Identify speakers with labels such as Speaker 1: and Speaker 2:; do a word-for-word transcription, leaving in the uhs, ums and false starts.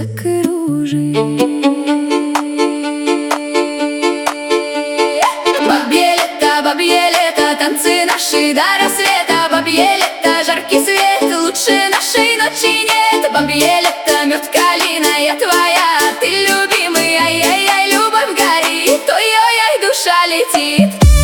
Speaker 1: цветок и ружей. Бабье лето, бабье лето, танцы наши до рассвета. Бабье лето, жаркий свет, лучше нашей ночи нет. Бабье лето, мед, калина, я твоя, ты любимый, ай-яй-яй, любовь горит, ой-ой-ой, душа летит.